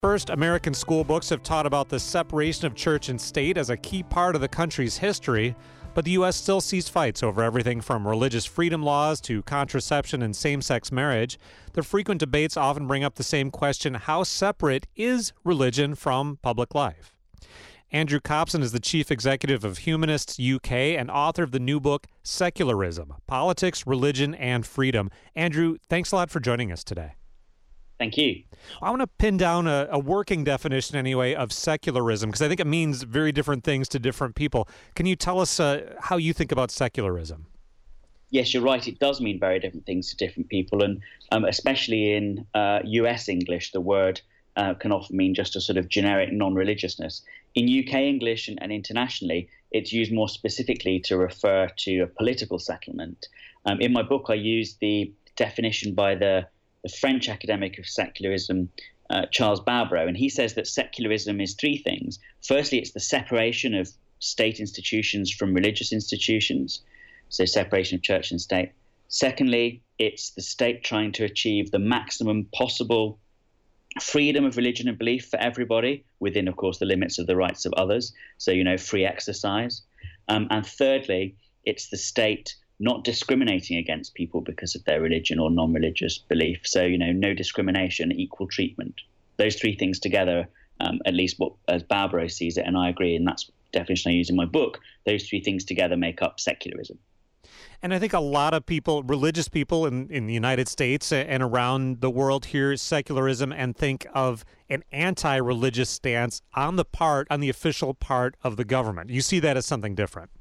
First, American school books have taught about the separation of church and state as a key part of the country's history, but the U.S. still sees fights over everything from religious freedom laws to contraception and same-sex marriage. The frequent debates often bring up the same question: how separate is religion from public life? Andrew Copson is the chief executive of Humanists UK and author of the new book, Secularism: Politics, Religion, and Freedom. Andrew, thanks a lot for joining us today. Thank you. I want to pin down a working definition, anyway, of secularism, because I think it means very different things to different people. Can you tell us how you think about secularism? Yes, you're right. It does mean very different things to different people. And especially in US English, the word can often mean just a sort of generic non-religiousness. In UK English and internationally, it's used more specifically to refer to a political settlement. In my book, I use the definition by the French academic of secularism, Charles Barbaro, and he says that secularism is three things. Firstly, it's the separation of state institutions from religious institutions, so separation of church and state. Secondly, it's the state trying to achieve the maximum possible freedom of religion and belief for everybody, within, of course, the limits of the rights of others, so, free exercise. And thirdly, it's the state not discriminating against people because of their religion or non-religious belief. So, no discrimination, equal treatment. Those three things together, at least what as Barbaro sees it, and I agree, and that's the definition I use in my book, those three things together make up secularism. And I think a lot of people, religious people in the United States and around the world, hear secularism and think of an anti-religious stance on the official part of the government. You see that as something different.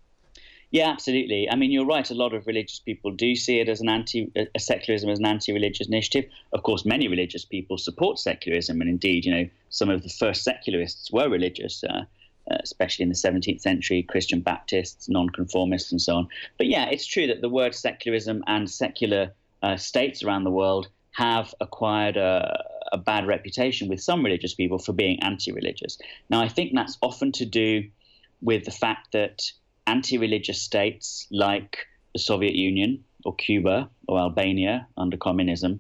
Yeah, absolutely. I mean, you're right. A lot of religious people do see it as secularism as an anti-religious initiative. Of course, many religious people support secularism, and indeed, some of the first secularists were religious, especially in the 17th century, Christian Baptists, nonconformists, and so on. But yeah, it's true that the word secularism and secular states around the world have acquired a bad reputation with some religious people for being anti-religious. Now, I think that's often to do with the fact that anti-religious states like the Soviet Union or Cuba or Albania under communism,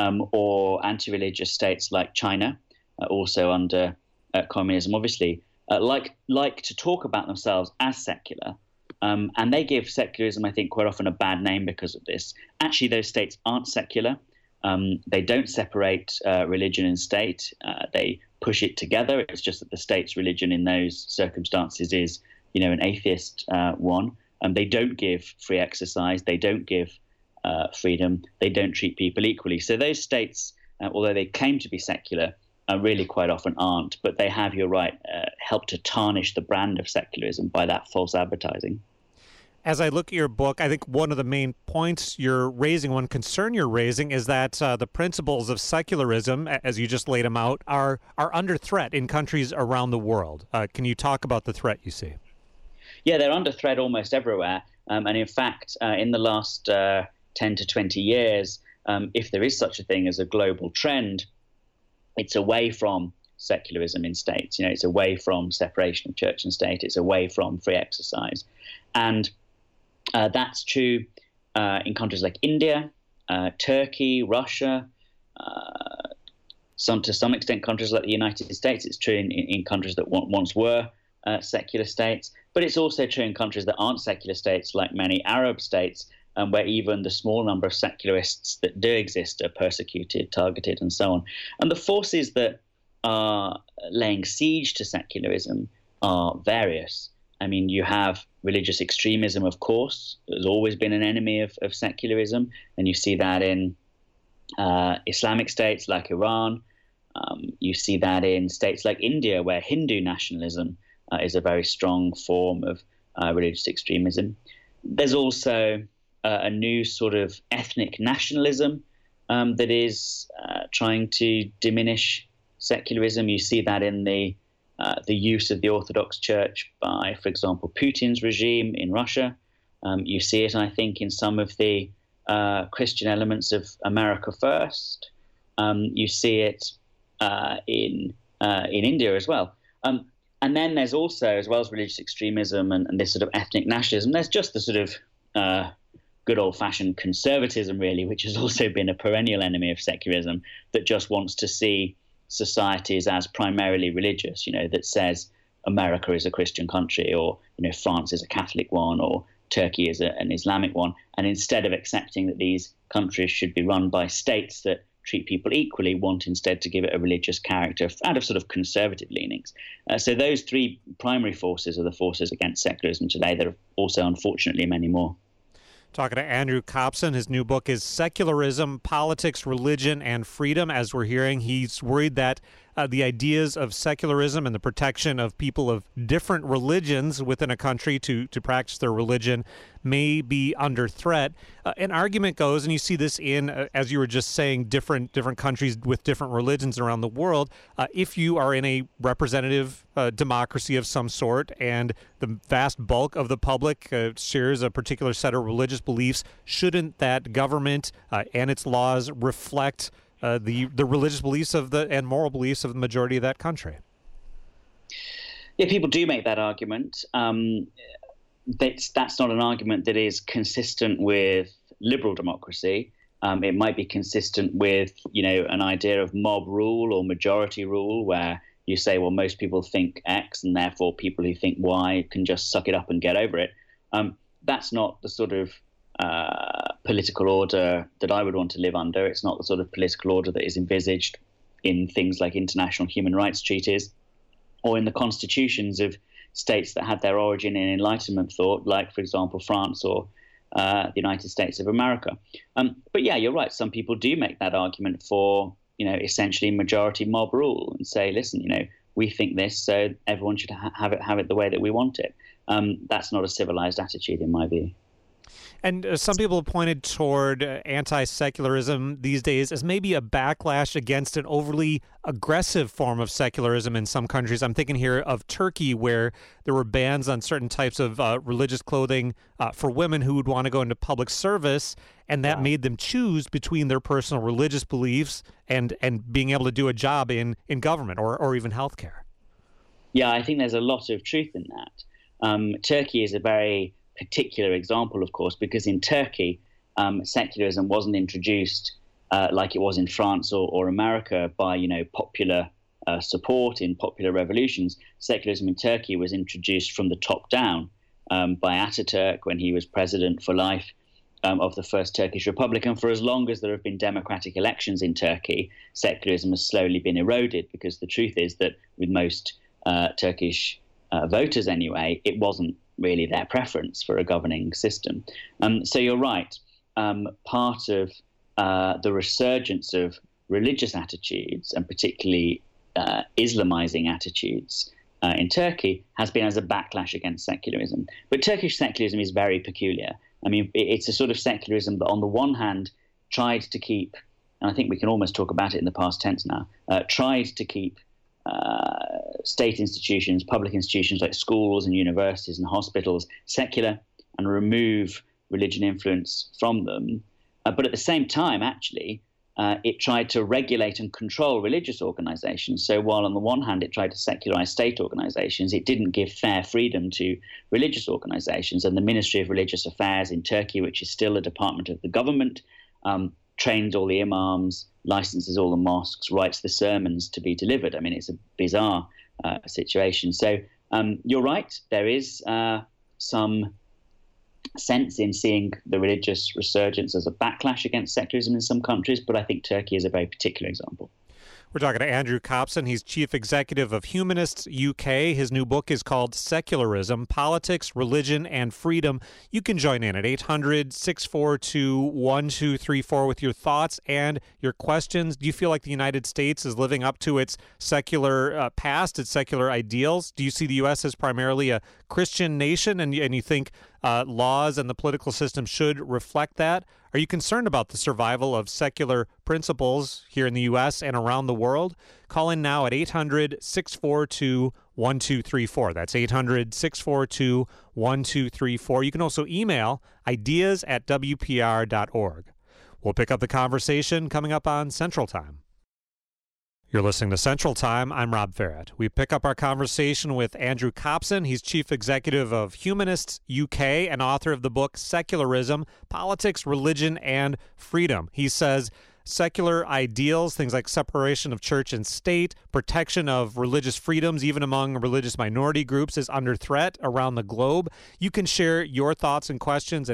or anti-religious states like China, also under communism, obviously, like to talk about themselves as secular. And they give secularism, I think, quite often a bad name because of this. Actually, those states aren't secular. They don't separate religion and state. They push it together. It's just that the state's religion in those circumstances is an atheist one. They don't give free exercise. They don't give freedom. They don't treat people equally. So those states, although they claim to be secular, really quite often aren't. But they have, you're right, helped to tarnish the brand of secularism by that false advertising. As I look at your book, I think one of the main points you're raising, one concern you're raising, is that the principles of secularism, as you just laid them out, are under threat in countries around the world. Can you talk about the threat you see? Yeah, they're under threat almost everywhere. And in fact, in the last 10 to 20 years, if there is such a thing as a global trend, it's away from secularism in states. It's away from separation of church and state. It's away from free exercise. And that's true in countries like India, Turkey, Russia, to some extent countries like the United States. It's true in countries that once were secular states, but it's also true in countries that aren't secular states, like many Arab states, where even the small number of secularists that do exist are persecuted, targeted, and so on. And the forces that are laying siege to secularism are various. I mean, you have religious extremism, of course. There's always been an enemy of secularism, and you see that in Islamic states like Iran. You see that in states like India, where Hindu nationalism is a very strong form of religious extremism. There's also a new sort of ethnic nationalism that is trying to diminish secularism. You see that in the use of the Orthodox Church by, for example, Putin's regime in Russia. You see it, I think, in some of the Christian elements of America First. You see it in India as well. And then there's also, as well as religious extremism and this sort of ethnic nationalism, there's just the sort of good old-fashioned conservatism, really, which has also been a perennial enemy of secularism, that just wants to see societies as primarily religious, that says America is a Christian country, or France is a Catholic one, or Turkey is an Islamic one, and instead of accepting that these countries should be run by states that treat people equally, want instead to give it a religious character out of sort of conservative leanings. So those three primary forces are the forces against secularism today. There are also, unfortunately, many more. Talking to Andrew Copson. His new book is Secularism, Politics, Religion, and Freedom. As we're hearing, he's worried that the ideas of secularism and the protection of people of different religions within a country to practice their religion may be under threat. An argument goes, and you see this in, as you were just saying, different countries with different religions around the world. If you are in a representative democracy of some sort and the vast bulk of the public shares a particular set of religious beliefs, shouldn't that government and its laws reflect the religious beliefs and moral beliefs of the majority of that country? Yeah, people do make that argument. That's not an argument that is consistent with liberal democracy. It might be consistent with, an idea of mob rule or majority rule, where you say, well, most people think X, and therefore people who think Y can just suck it up and get over it. That's not the sort of political order that I would want to live under. It's not the sort of political order that is envisaged in things like international human rights treaties or in the constitutions of states that had their origin in Enlightenment thought, like, for example, France or the United States of America. But yeah, you're right. Some people do make that argument for, essentially majority mob rule and say, listen, we think this, so everyone should have it the way that we want it. That's not a civilized attitude in my view. And some people have pointed toward anti-secularism these days as maybe a backlash against an overly aggressive form of secularism in some countries. I'm thinking here of Turkey, where there were bans on certain types of religious clothing for women who would want to go into public service, and that made them choose between their personal religious beliefs and being able to do a job in government or even healthcare. Yeah, I think there's a lot of truth in that. Turkey is a very particular example, of course, because in Turkey, secularism wasn't introduced like it was in France or America by, popular support in popular revolutions. Secularism in Turkey was introduced from the top down by Ataturk when he was president for life of the First Turkish Republic. And for as long as there have been democratic elections in Turkey, secularism has slowly been eroded, because the truth is that with most Turkish voters anyway, it wasn't really their preference for a governing system. So you're right. Part of the resurgence of religious attitudes, and particularly Islamizing attitudes in Turkey, has been as a backlash against secularism. But Turkish secularism is very peculiar. I mean, it's a sort of secularism that on the one hand tried to keep, and I think we can almost talk about it in the past tense now, tried to keep state institutions, public institutions like schools and universities and hospitals secular and remove religion influence from them. But at the same time, actually, it tried to regulate and control religious organizations. So while on the one hand it tried to secularize state organizations, it didn't give fair freedom to religious organizations. And the Ministry of Religious Affairs in Turkey, which is still a department of the government, trains all the imams, licenses all the mosques, writes the sermons to be delivered. I mean, it's a bizarre situation. So you're right. There is some sense in seeing the religious resurgence as a backlash against secularism in some countries, but I think Turkey is a very particular example. We're talking to Andrew Copson. He's chief executive of Humanists UK. His new book is called Secularism, Politics, Religion, and Freedom. You can join in at 800-642-1234 with your thoughts and your questions. Do you feel like the United States is living up to its secular past, its secular ideals? Do you see the U.S. as primarily a Christian nation, and you think laws and the political system should reflect that? Are you concerned about the survival of secular principles here in the U.S. and around the world? Call in now at 800-642-1234. That's 800-642-1234. You can also email ideas@wpr.org. We'll pick up the conversation coming up on Central Time. You're listening to Central Time. I'm Rob Farrett. We pick up our conversation with Andrew Copson. He's chief executive of Humanists UK and author of the book Secularism, Politics, Religion, and Freedom. He says secular ideals, things like separation of church and state, protection of religious freedoms, even among religious minority groups, is under threat around the globe. You can share your thoughts and questions at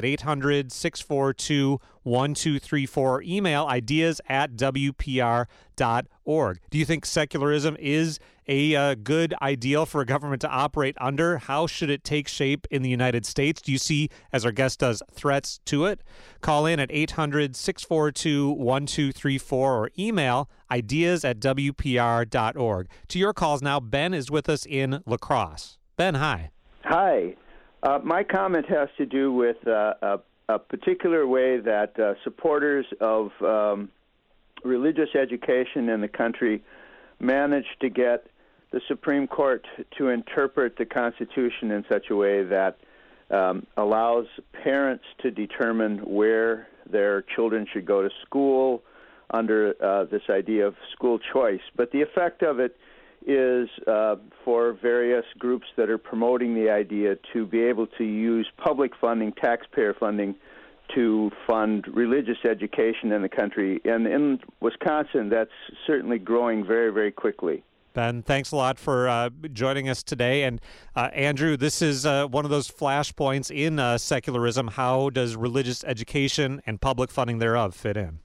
800-642-1234. Email ideas@wpr.org. Do you think secularism is a good ideal for a government to operate under? How should it take shape in the United States? Do you see, as our guest does, threats to it? Call in at 800-642-1234 or email ideas@wpr.org. To your calls now. Ben is with us in La Crosse. Ben, hi. Hi. My comment has to do with a particular way that supporters of religious education in the country managed to get the Supreme Court to interpret the Constitution in such a way that allows parents to determine where their children should go to school under this idea of school choice. But the effect of it is for various groups that are promoting the idea to be able to use public funding, taxpayer funding, to fund religious education in the country. And in Wisconsin, that's certainly growing very, very quickly. Ben, thanks a lot for joining us today. And Andrew, this is one of those flashpoints in secularism. How does religious education and public funding thereof fit in?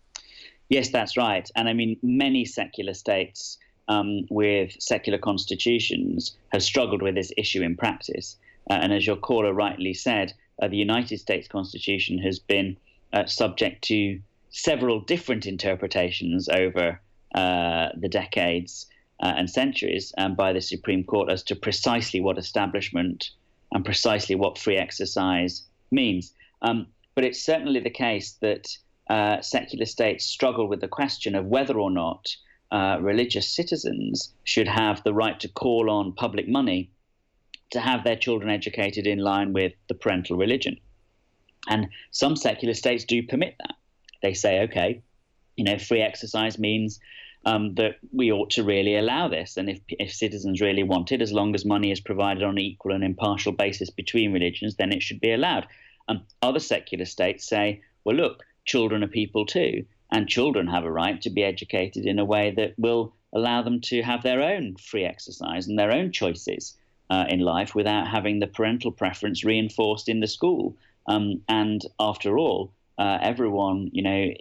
Yes, that's right. And I mean, many secular states with secular constitutions have struggled with this issue in practice. And as your caller rightly said, the United States Constitution has been subject to several different interpretations over the decades and centuries by the Supreme Court as to precisely what establishment and precisely what free exercise means. But it's certainly the case that secular states struggle with the question of whether or not religious citizens should have the right to call on public money to have their children educated in line with the parental religion. And some secular states do permit that. They say, okay, free exercise means that we ought to really allow this. And if citizens really want it, as long as money is provided on an equal and impartial basis between religions, then it should be allowed. Other secular states say, well, look, children are people too, and children have a right to be educated in a way that will allow them to have their own free exercise and their own choices in life without having the parental preference reinforced in the school. And after all, everyone,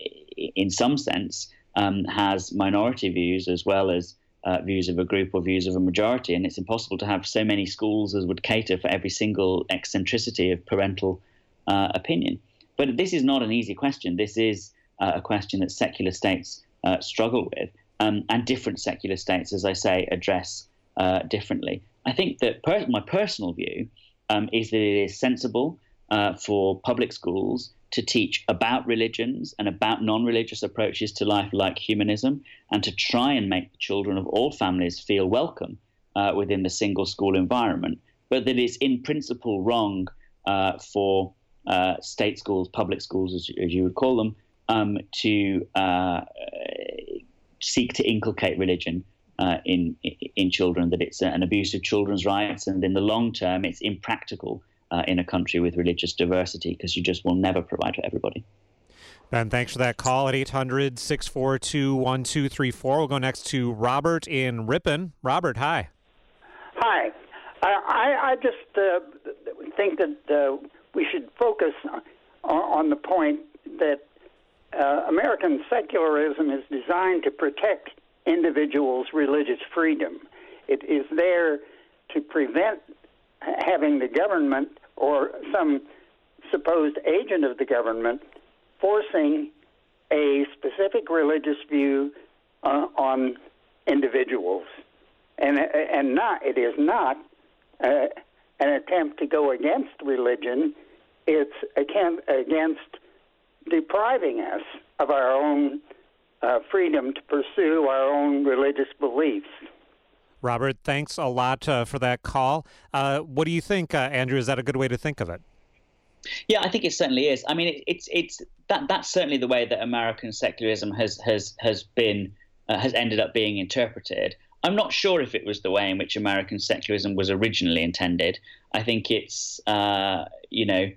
in some sense, has minority views as well as views of a group or views of a majority. And it's impossible to have so many schools as would cater for every single eccentricity of parental opinion. But this is not an easy question. This is a question that secular states struggle with, and different secular states, as I say, address differently. I think that my personal view is that it is sensible for public schools to teach about religions and about non-religious approaches to life like humanism, and to try and make the children of all families feel welcome within the single school environment, but that it's in principle wrong for state schools, public schools, as you would call them, to seek to inculcate religion in children, that it's an abuse of children's rights, and in the long term it's impractical in a country with religious diversity, because you just will never provide for everybody. Ben, thanks for that call at 800-642-1234. We'll go next to Robert in Ripon. Robert, hi. Hi. I just think that we should focus on the point that American secularism is designed to protect individuals' religious freedom. It is there to prevent having the government or some supposed agent of the government forcing a specific religious view on individuals. And it is not an attempt to go against religion. It's against depriving us of our own freedom to pursue our own religious beliefs. Robert, thanks a lot for that call. What do you think, Andrew? Is that a good way to think of it? Yeah, I think it certainly is. I mean, that's certainly the way that American secularism has ended up being interpreted. I'm not sure if it was the way in which American secularism was originally intended. I think it's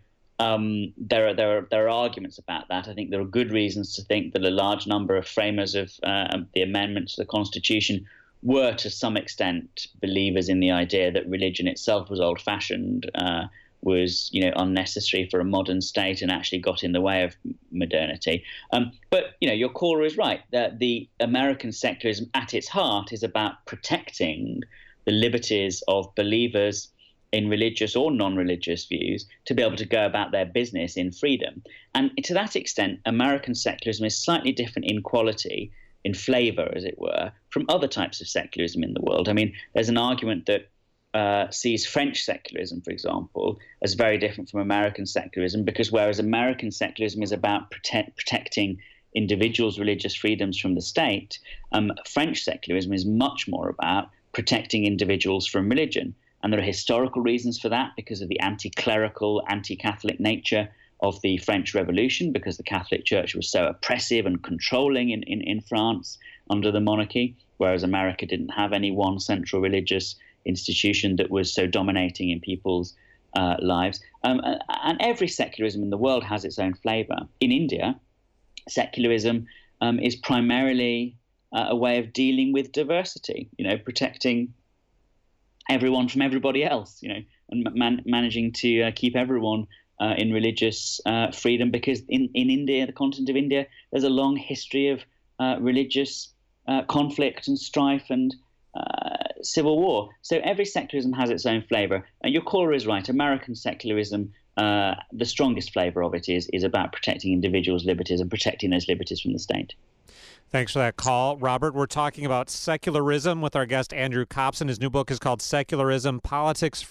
there are arguments about that. I think there are good reasons to think that a large number of framers of the amendment to the Constitution were to some extent believers in the idea that religion itself was old-fashioned, was unnecessary for a modern state, and actually got in the way of modernity. But your caller is right, that the American secularism at its heart is about protecting the liberties of believers in religious or non-religious views to be able to go about their business in freedom. And to that extent, American secularism is slightly different in quality, in flavor, as it were, from other types of secularism in the world. I mean, there's an argument that sees French secularism, for example, as very different from American secularism, because whereas American secularism is about protecting individuals' religious freedoms from the state, French secularism is much more about protecting individuals from religion. And there are historical reasons for that, because of the anti-clerical, anti-Catholic nature of the French Revolution, because the Catholic Church was so oppressive and controlling in France under the monarchy, whereas America didn't have any one central religious institution that was so dominating in people's lives. And every secularism in the world has its own flavor. In India, secularism is primarily a way of dealing with diversity, protecting everyone from everybody else, and managing to keep everyone in religious freedom, because in India, the continent of India, there's a long history of religious conflict and strife and civil war. So every secularism has its own flavor. And your caller is right. American secularism, the strongest flavor of it is about protecting individuals' liberties and protecting those liberties from the state. Thanks for that call, Robert. We're talking about secularism with our guest, Andrew Kopson. His new book is called Secularism, Politics,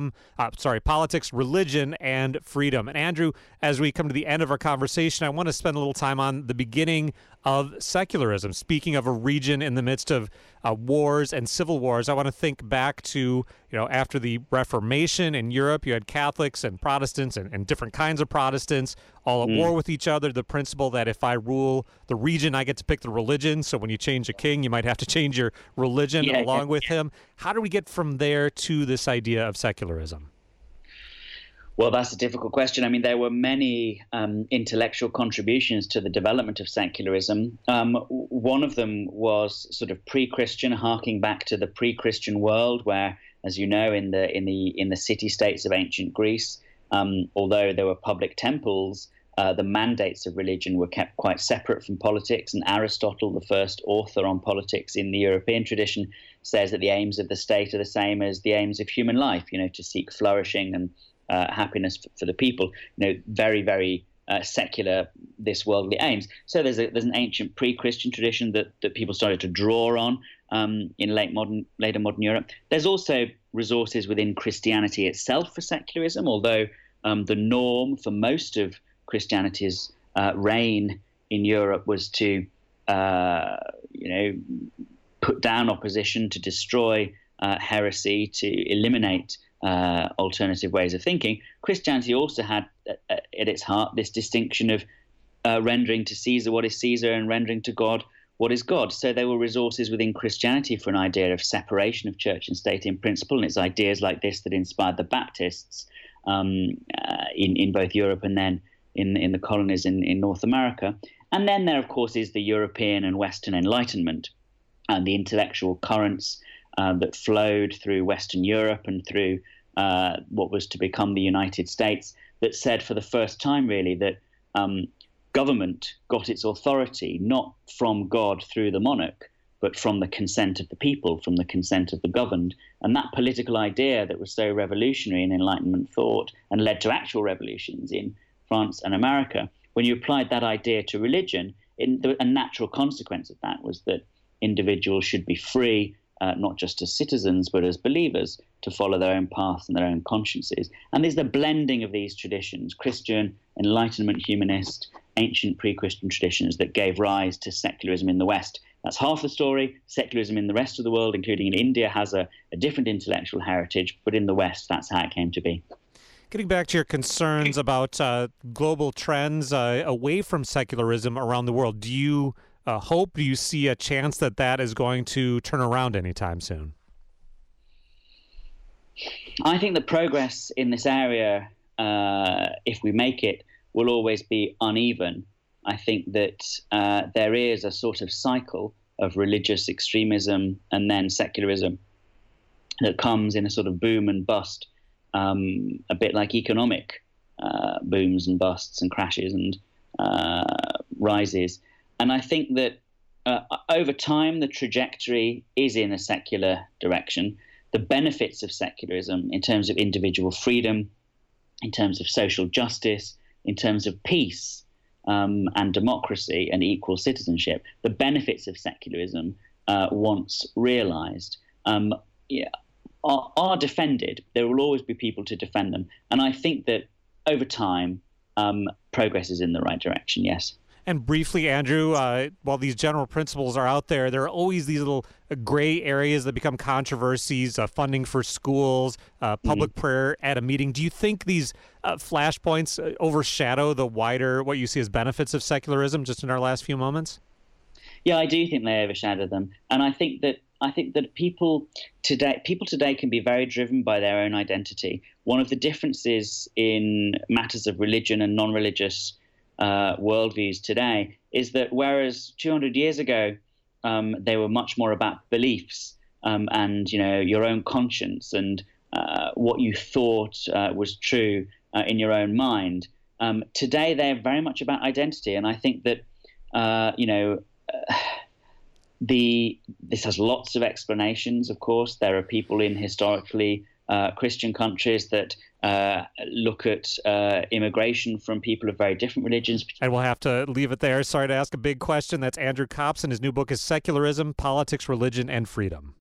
Religion, and Freedom. And Andrew, as we come to the end of our conversation, I want to spend a little time on the beginning of secularism. Speaking of a region in the midst of wars and civil wars, I want to think back to, after the Reformation in Europe, you had Catholics and Protestants and different kinds of Protestants all at war with each other. The principle that if I rule the region, I get to pick the religion. So when you change a king, you might have to change your religion along with him. How do we get from there to this idea of secularism? Well, that's a difficult question. I mean, there were many intellectual contributions to the development of secularism. One of them was sort of pre-Christian, harking back to the pre-Christian world, where, as you know, in the city-states of ancient Greece, although there were public temples, the mandates of religion were kept quite separate from politics. And Aristotle, the first author on politics in the European tradition, says that the aims of the state are the same as the aims of human life, to seek flourishing and happiness for the people, very, very secular, this worldly aims. So there's an ancient pre-Christian tradition that people started to draw on in later modern Europe. There's also resources within Christianity itself for secularism, although the norm for most of Christianity's reign in Europe was to put down opposition, to destroy heresy, to eliminate alternative ways of thinking. Christianity also had at its heart this distinction of rendering to Caesar what is Caesar and rendering to God what is God. So there were resources within Christianity for an idea of separation of church and state in principle, and it's ideas like this that inspired the Baptists in both Europe and then in the colonies in North America. And then there, of course, is the European and Western Enlightenment and the intellectual currents that flowed through Western Europe and through what was to become the United States, that said for the first time, really, that government got its authority not from God through the monarch, but from the consent of the people, from the consent of the governed. And that political idea that was so revolutionary in Enlightenment thought and led to actual revolutions in France and America, when you applied that idea to religion, a natural consequence of that was that individuals should be free, not just as citizens, but as believers, to follow their own paths and their own consciences. And there's the blending of these traditions, Christian, Enlightenment, humanist, ancient pre-Christian traditions, that gave rise to secularism in the West. That's half the story. Secularism in the rest of the world, including in India, has a different intellectual heritage, but in the West, that's how it came to be. Getting back to your concerns about global trends away from secularism around the world, do you do you see a chance that is going to turn around anytime soon? I think the progress in this area if we make it, will always be uneven. I think that there is a sort of cycle of religious extremism and then secularism that comes in a sort of boom and bust, a bit like economic booms and busts and crashes and rises. And I think that over time, the trajectory is in a secular direction. The benefits of secularism in terms of individual freedom, in terms of social justice, in terms of peace and democracy and equal citizenship, the benefits of secularism, once realized, are defended. There will always be people to defend them. And I think that over time, progress is in the right direction, yes. And briefly, Andrew, while these general principles are out there, there are always these little gray areas that become controversies, funding for schools, public prayer at a meeting. Do you think these flashpoints overshadow the wider, what you see as benefits of secularism, just in our last few moments? Yeah, I do think they overshadow them. And I think that people today can be very driven by their own identity. One of the differences in matters of religion and non-religious worldviews today is that whereas 200 years ago they were much more about beliefs and your own conscience and what you thought was true in your own mind, today they're very much about identity. And I think that this has lots of explanations. Of course, there are people in historically Christian countries that look at immigration from people of very different religions. And we'll have to leave it there. Sorry to ask a big question. That's Andrew Kopsin. His new book is Secularism, Politics, Religion, and Freedom.